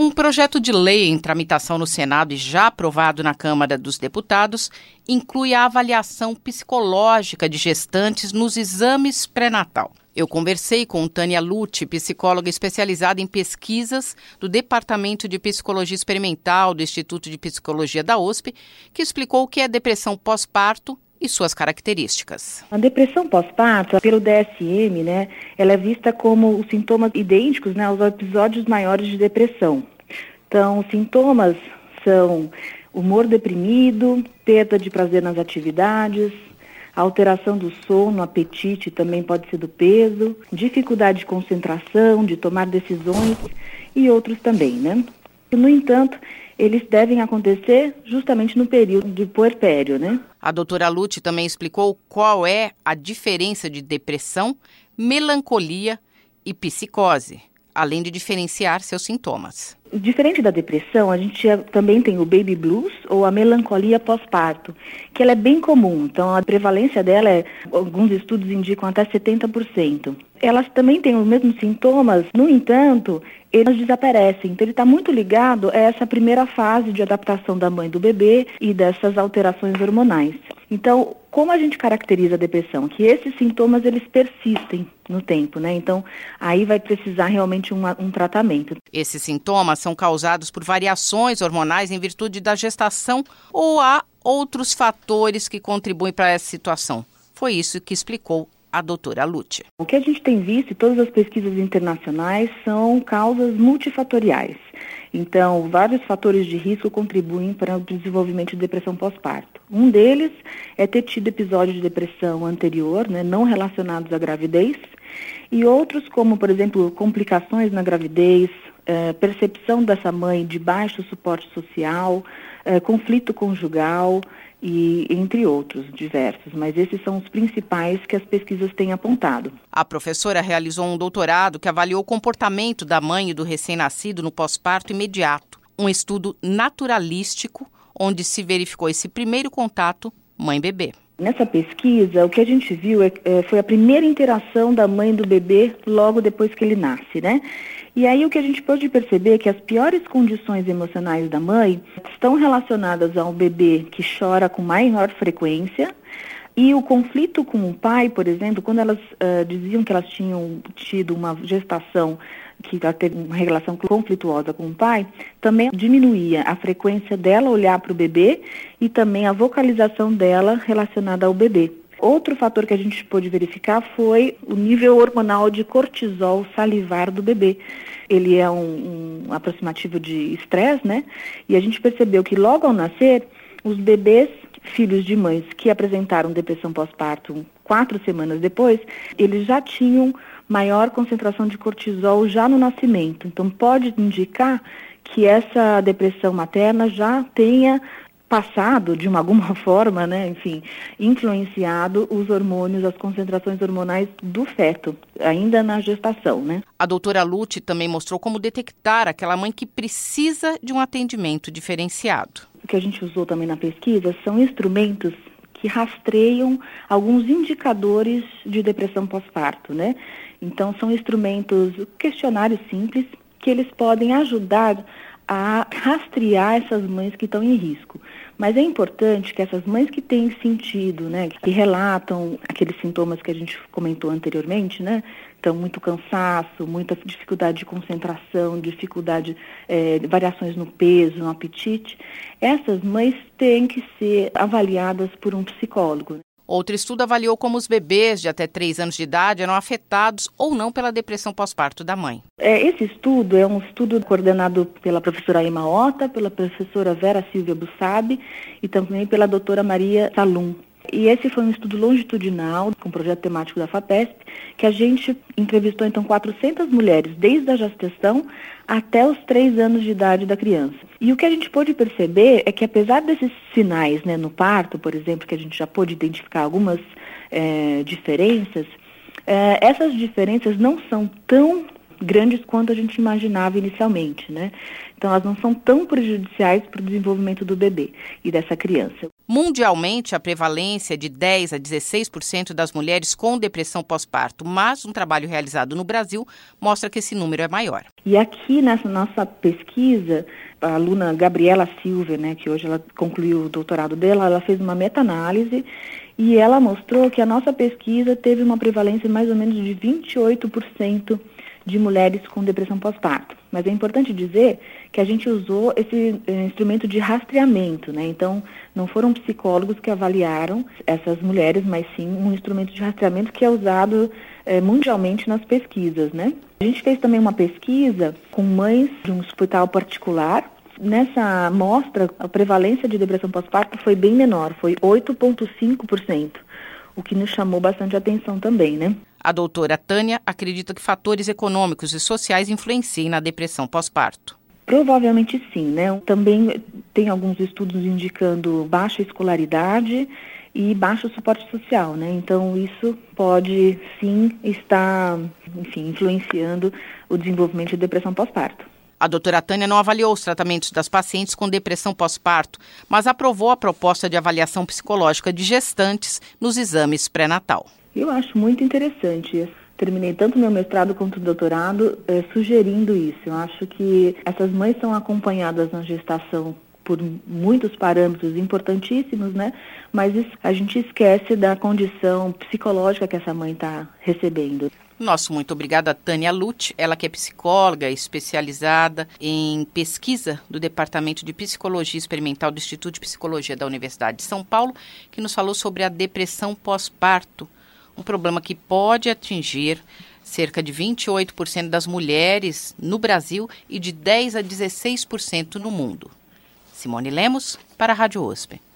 Um projeto de lei em tramitação no Senado e já aprovado na Câmara dos Deputados inclui a avaliação psicológica de gestantes nos exames pré-natal. Eu conversei com Tânia Lute, psicóloga especializada em pesquisas do Departamento de Psicologia Experimental do Instituto de Psicologia da USP, que explicou o que é depressão pós-parto e suas características. A depressão pós-parto, pelo DSM, ela é vista como os sintomas idênticos, aos episódios maiores de depressão. Então, os sintomas são humor deprimido, perda de prazer nas atividades, alteração do sono, apetite também pode ser do peso, dificuldade de concentração, de tomar decisões e outros também, No entanto, eles devem acontecer justamente no período de puerpério, A doutora Lute também explicou qual é a diferença de depressão, melancolia e psicose, além de diferenciar seus sintomas. Diferente da depressão, a gente também tem o baby blues ou a melancolia pós-parto, que ela é bem comum. Então, a prevalência dela alguns estudos indicam até 70%. Elas também têm os mesmos sintomas, no entanto, eles desaparecem. Então, ele está muito ligado a essa primeira fase de adaptação da mãe e do bebê e dessas alterações hormonais. Então, como a gente caracteriza a depressão? Que esses sintomas, eles persistem no tempo, Então, aí vai precisar realmente um tratamento. Esses sintomas são causados por variações hormonais em virtude da gestação ou há outros fatores que contribuem para essa situação? Foi isso que explicou a doutora Lute. O que a gente tem visto em todas as pesquisas internacionais são causas multifatoriais. Então, vários fatores de risco contribuem para o desenvolvimento de depressão pós-parto. Um deles é ter tido episódio de depressão anterior, não relacionados à gravidez, e outros como, por exemplo, complicações na gravidez, percepção dessa mãe de baixo suporte social, conflito conjugal, e entre outros diversos, mas esses são os principais que as pesquisas têm apontado. A professora realizou um doutorado que avaliou o comportamento da mãe e do recém-nascido no pós-parto imediato, um estudo naturalístico onde se verificou esse primeiro contato mãe-bebê. Nessa pesquisa, o que a gente viu foi a primeira interação da mãe e do bebê logo depois que ele nasce, E aí o que a gente pode perceber é que as piores condições emocionais da mãe estão relacionadas ao bebê que chora com maior frequência e o conflito com o pai, por exemplo, quando elas diziam que elas tinham tido uma gestação que teve uma relação conflituosa com o pai, também diminuía a frequência dela olhar para o bebê e também a vocalização dela relacionada ao bebê. Outro fator que a gente pôde verificar foi o nível hormonal de cortisol salivar do bebê. Ele é um aproximativo de estresse, E a gente percebeu que logo ao nascer, os bebês, filhos de mães que apresentaram depressão pós-parto 4 semanas depois, eles já tinham maior concentração de cortisol já no nascimento. Então, pode indicar que essa depressão materna já tenha passado, de alguma forma, influenciado os hormônios, as concentrações hormonais do feto, ainda na gestação, A doutora Lute também mostrou como detectar aquela mãe que precisa de um atendimento diferenciado. O que a gente usou também na pesquisa são instrumentos que rastreiam alguns indicadores de depressão pós-parto, Então, são instrumentos, questionários simples, que eles podem ajudar a rastrear essas mães que estão em risco. Mas é importante que essas mães que têm sentido, que relatam aqueles sintomas que a gente comentou anteriormente, Então, muito cansaço, muita dificuldade de concentração, dificuldade, variações no peso, no apetite, essas mães têm que ser avaliadas por um psicólogo. Outro estudo avaliou como os bebês de até 3 anos de idade eram afetados ou não pela depressão pós-parto da mãe. Esse estudo é um estudo coordenado pela professora Emma Ota, pela professora Vera Silvia Bussabi e também pela doutora Maria Salum. E esse foi um estudo longitudinal, com um projeto temático da FAPESP, que a gente entrevistou, então, 400 mulheres, desde a gestação até os 3 anos de idade da criança. E o que a gente pôde perceber é que, apesar desses sinais, no parto, por exemplo, que a gente já pôde identificar algumas diferenças, essas diferenças não são tão grandes quanto a gente imaginava inicialmente, né? Então elas não são tão prejudiciais para o desenvolvimento do bebê e dessa criança. Mundialmente, a prevalência é de 10% a 16% das mulheres com depressão pós-parto, mas um trabalho realizado no Brasil mostra que esse número é maior. E aqui nessa nossa pesquisa, a aluna Gabriela Silva, né, que hoje ela concluiu o doutorado dela, ela fez uma meta-análise e ela mostrou que a nossa pesquisa teve uma prevalência mais ou menos de 28% de mulheres com depressão pós-parto. Mas é importante dizer que a gente usou esse instrumento de rastreamento, né? Então, não foram psicólogos que avaliaram essas mulheres, mas sim um instrumento de rastreamento que é usado mundialmente nas pesquisas, né? A gente fez também uma pesquisa com mães de um hospital particular. Nessa amostra, a prevalência de depressão pós-parto foi bem menor, foi 8,5%, o que nos chamou bastante atenção também, né? A doutora Tânia acredita que fatores econômicos e sociais influenciem na depressão pós-parto. Provavelmente sim, né? Também tem alguns estudos indicando baixa escolaridade e baixo suporte social, né? Então isso pode sim estar, influenciando o desenvolvimento de depressão pós-parto. A doutora Tânia não avaliou os tratamentos das pacientes com depressão pós-parto, mas aprovou a proposta de avaliação psicológica de gestantes nos exames pré-natal. Eu acho muito interessante. Terminei tanto meu mestrado quanto o doutorado sugerindo isso. Eu acho que essas mães são acompanhadas na gestação por muitos parâmetros importantíssimos, né? Mas a gente esquece da condição psicológica que essa mãe está recebendo. Nosso muito obrigada a Tânia Lutz, ela que é psicóloga especializada em pesquisa do Departamento de Psicologia Experimental do Instituto de Psicologia da Universidade de São Paulo, que nos falou sobre a depressão pós-parto, um problema que pode atingir cerca de 28% das mulheres no Brasil e de 10% a 16% no mundo. Simone Lemos, para a Rádio USP.